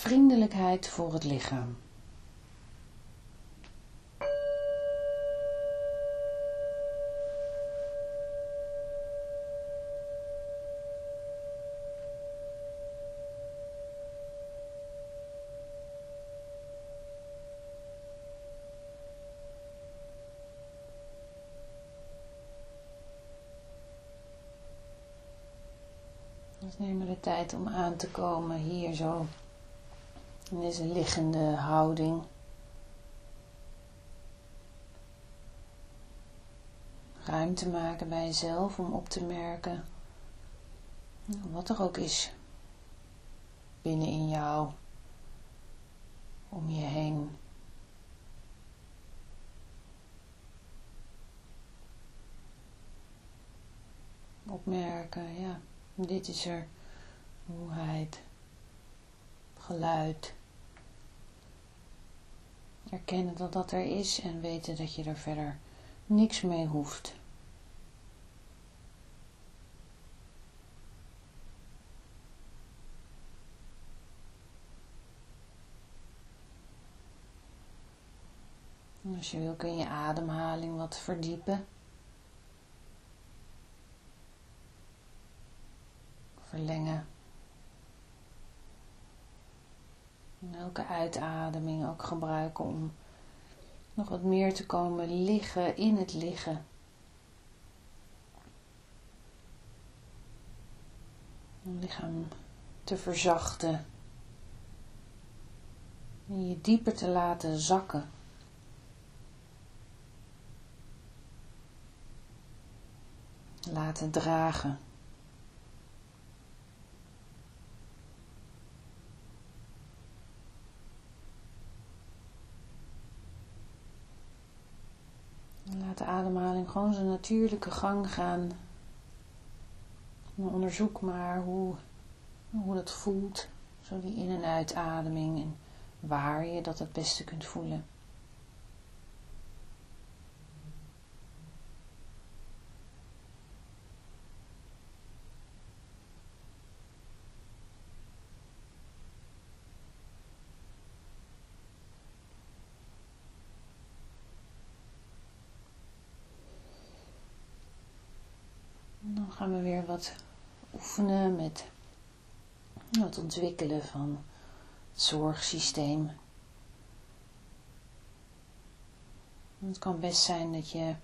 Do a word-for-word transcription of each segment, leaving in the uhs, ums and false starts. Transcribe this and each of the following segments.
vriendelijkheid voor het lichaam. Dus neem maar de tijd om aan te komen hier zo in deze liggende houding. Ruimte maken bij jezelf om op te merken wat er ook is binnenin jou, om je heen. Opmerken, ja, dit is er, moeheid, geluid. Erkennen dat dat er is en weten dat je er verder niks mee hoeft. En als je wil kun je je ademhaling wat verdiepen. Verlengen. En elke uitademing ook gebruiken om nog wat meer te komen liggen in het liggen. Om het lichaam te verzachten. En je dieper te laten zakken. Laten dragen. Laat de ademhaling gewoon zijn natuurlijke gang gaan. Onderzoek maar hoe, hoe dat voelt. Zo die in- en uitademing en waar je dat het beste kunt voelen. Dan gaan we weer wat oefenen met het ontwikkelen van het zorgsysteem. Het kan best zijn dat je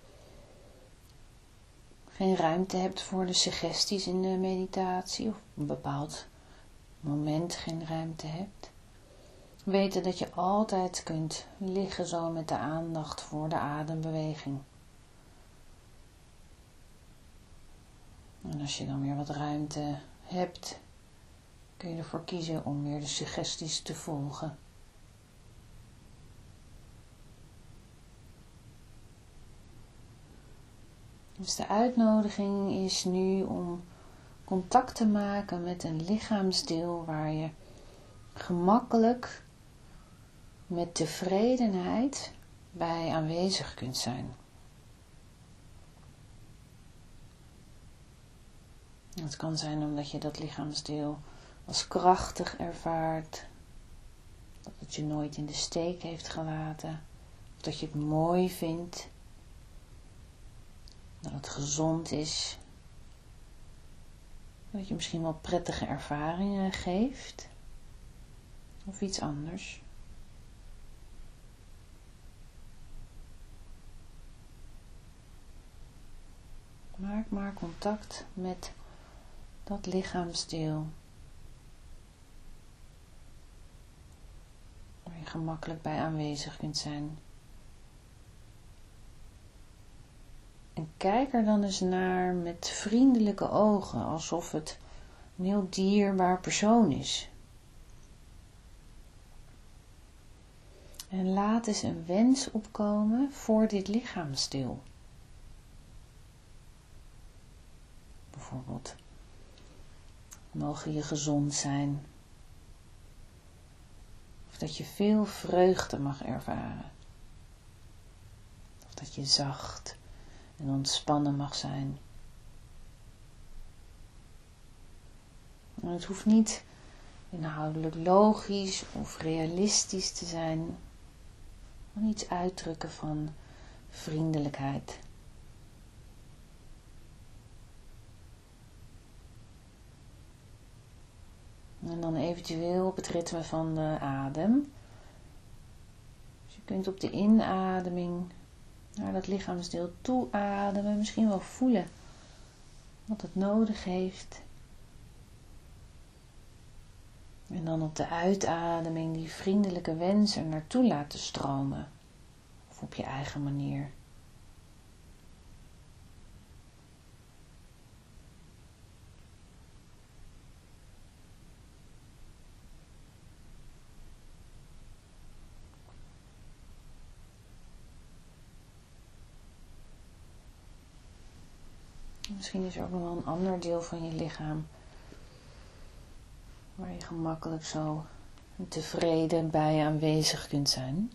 geen ruimte hebt voor de suggesties in de meditatie of op een bepaald moment geen ruimte hebt. Weten dat je altijd kunt liggen zo met de aandacht voor de adembeweging. En als je dan weer wat ruimte hebt, kun je ervoor kiezen om weer de suggesties te volgen. Dus de uitnodiging is nu om contact te maken met een lichaamsdeel waar je gemakkelijk met tevredenheid bij aanwezig kunt zijn. Het kan zijn omdat je dat lichaamsdeel als krachtig ervaart, dat het je nooit in de steek heeft gelaten, of dat je het mooi vindt, dat het gezond is, dat je misschien wel prettige ervaringen geeft, of iets anders. Maak maar contact met dat lichaamsdeel, waar je gemakkelijk bij aanwezig kunt zijn. En kijk er dan eens naar met vriendelijke ogen, alsof het een heel dierbaar persoon is. En laat eens een wens opkomen voor dit lichaamsdeel. Bijvoorbeeld, mogen je gezond zijn. Of dat je veel vreugde mag ervaren. Of dat je zacht en ontspannen mag zijn. En het hoeft niet inhoudelijk logisch of realistisch te zijn. Gewoon iets uitdrukken van vriendelijkheid. En dan eventueel op het ritme van de adem. Dus je kunt op de inademing naar dat lichaamsdeel toe ademen. Misschien wel voelen wat het nodig heeft. En dan op de uitademing die vriendelijke wens er naartoe laten stromen. Of op je eigen manier. Misschien is er ook nog wel een ander deel van je lichaam waar je gemakkelijk zo tevreden bij aanwezig kunt zijn.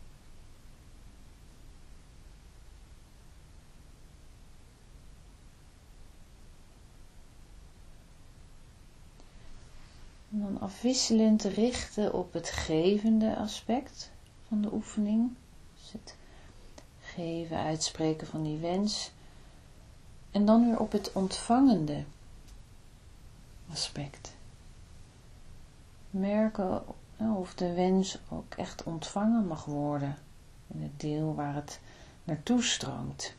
En dan afwisselend richten op het gevende aspect van de oefening. Dus het geven, uitspreken van die wens. En dan weer op het ontvangende aspect. Merken of de wens ook echt ontvangen mag worden in het deel waar het naartoe stroomt.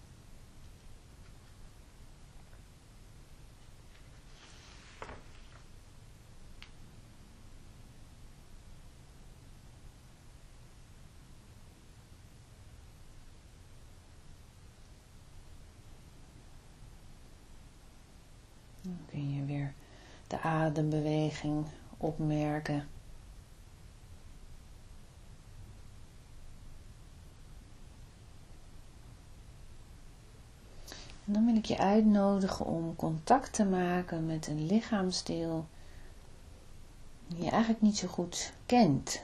Dan kun je weer de adembeweging opmerken. En dan wil ik je uitnodigen om contact te maken met een lichaamsdeel die je eigenlijk niet zo goed kent.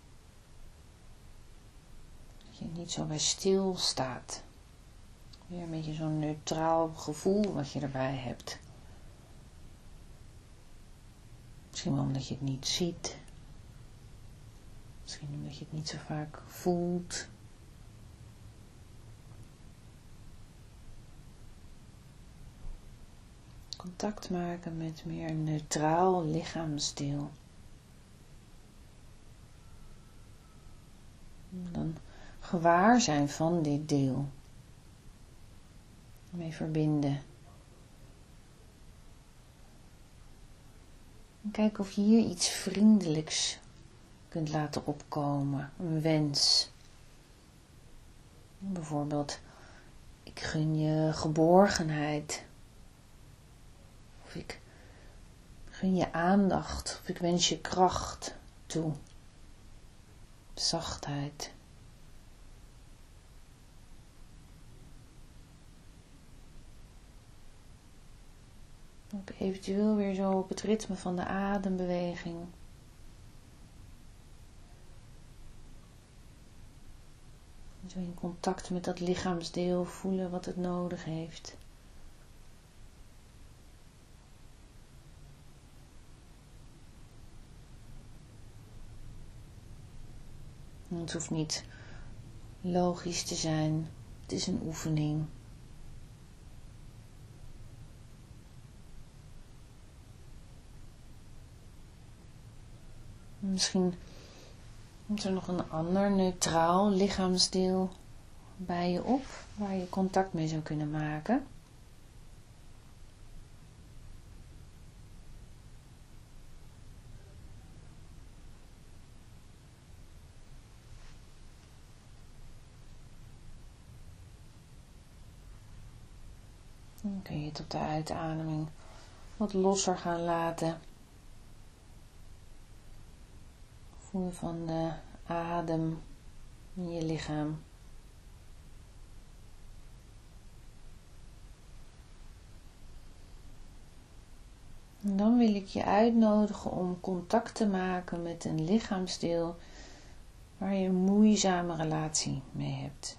Dat je niet zo bij stil staat. Weer een beetje zo'n neutraal gevoel wat je erbij hebt. Misschien wel omdat je het niet ziet. Misschien omdat je het niet zo vaak voelt. Contact maken met meer een neutraal lichaamsdeel. Dan gewaar zijn van dit deel. Mee verbinden. En kijk of je hier iets vriendelijks kunt laten opkomen. Een wens. Bijvoorbeeld, ik gun je geborgenheid. Of ik gun je aandacht. Of ik wens je kracht toe. Zachtheid. Ook eventueel weer zo op het ritme van de adembeweging. Zo in contact met dat lichaamsdeel voelen wat het nodig heeft. En het hoeft niet logisch te zijn. Het is een oefening. Misschien komt er nog een ander neutraal lichaamsdeel bij je op, waar je contact mee zou kunnen maken. Dan kun je het op de uitademing wat losser gaan laten. Voel van de adem in je lichaam. En dan wil ik je uitnodigen om contact te maken met een lichaamsdeel waar je een moeizame relatie mee hebt.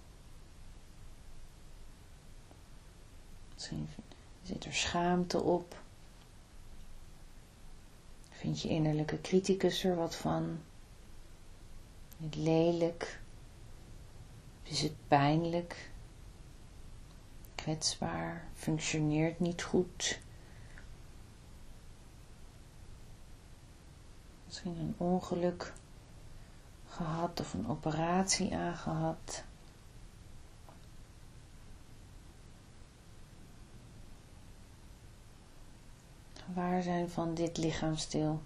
Misschien zit er schaamte op. Vind je innerlijke criticus er wat van? Is het lelijk? Is het pijnlijk? Kwetsbaar? Functioneert niet goed? Misschien een ongeluk gehad of een operatie aangehad. Waar zijn van dit lichaamsdeel?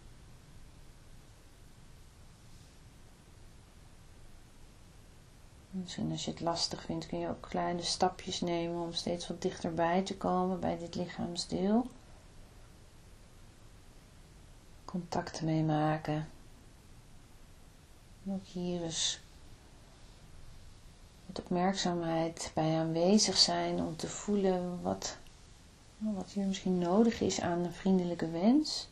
Misschien als je het lastig vindt kun je ook kleine stapjes nemen om steeds wat dichterbij te komen bij dit lichaamsdeel. Contact mee maken. Ook hier is met opmerkzaamheid bij aanwezig zijn om te voelen wat, wat hier misschien nodig is aan een vriendelijke wens.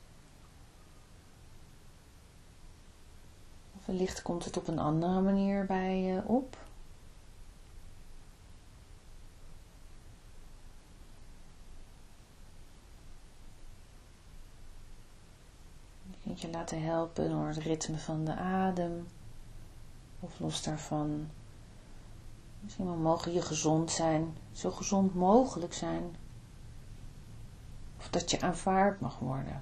Of wellicht komt het op een andere manier bij je op. Je kunt je laten helpen door het ritme van de adem. Of los daarvan. Misschien wel mogen je gezond zijn. Zo gezond mogelijk zijn. Of dat je aanvaard mag worden.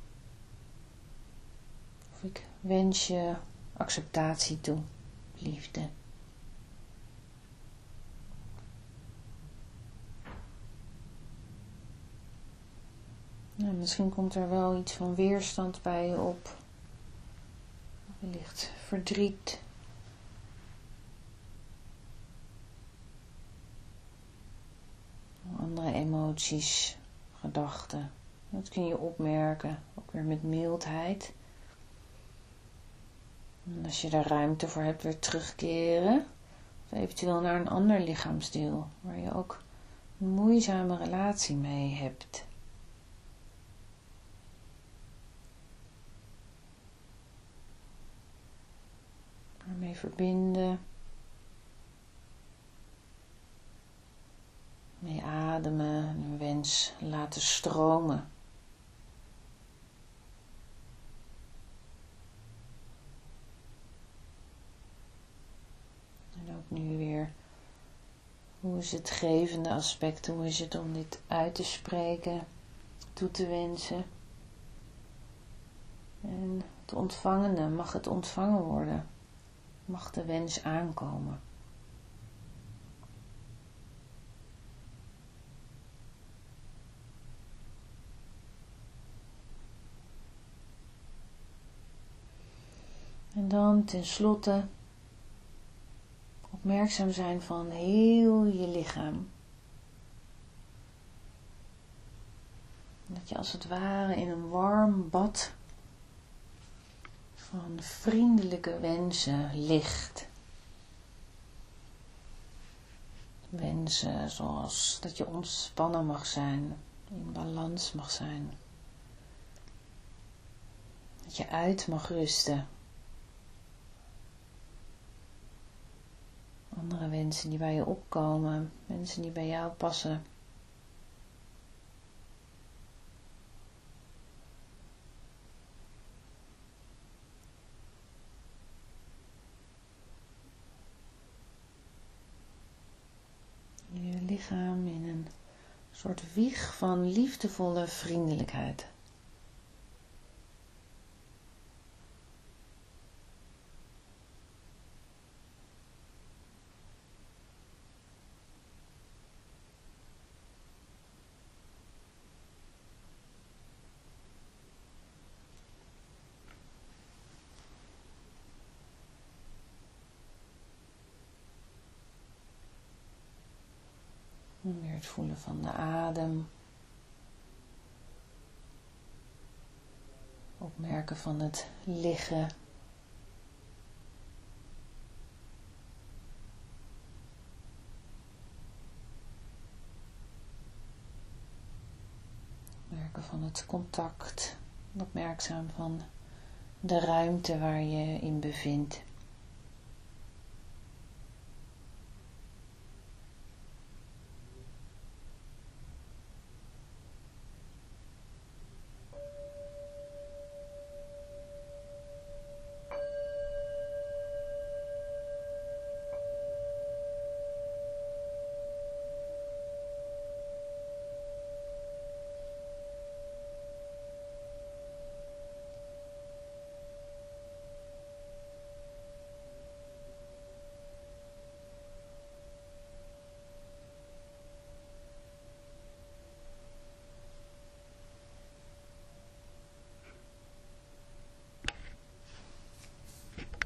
Of ik wens je acceptatie toe. Liefde. Nou, misschien komt er wel iets van weerstand bij je op. Wellicht verdriet. Andere emoties, gedachten. Dat kun je opmerken, ook weer met mildheid. En als je daar ruimte voor hebt, weer terugkeren. Of eventueel naar een ander lichaamsdeel, waar je ook een moeizame relatie mee hebt. Daarmee verbinden. Mee ademen en een wens laten stromen. En ook nu weer, hoe is het gevende aspect, hoe is het om dit uit te spreken, toe te wensen. En het ontvangende, mag het ontvangen worden, mag de wens aankomen. En dan tenslotte opmerkzaam zijn van heel je lichaam. Dat je als het ware in een warm bad van vriendelijke wensen ligt. Wensen zoals dat je ontspannen mag zijn, in balans mag zijn. Dat je uit mag rusten. Andere wensen die bij je opkomen, wensen die bij jou passen. Je lichaam in een soort wieg van liefdevolle vriendelijkheid. En weer het voelen van de adem. Opmerken van het liggen. Opmerken van het contact. Opmerkzaam van de ruimte waar je in bevindt.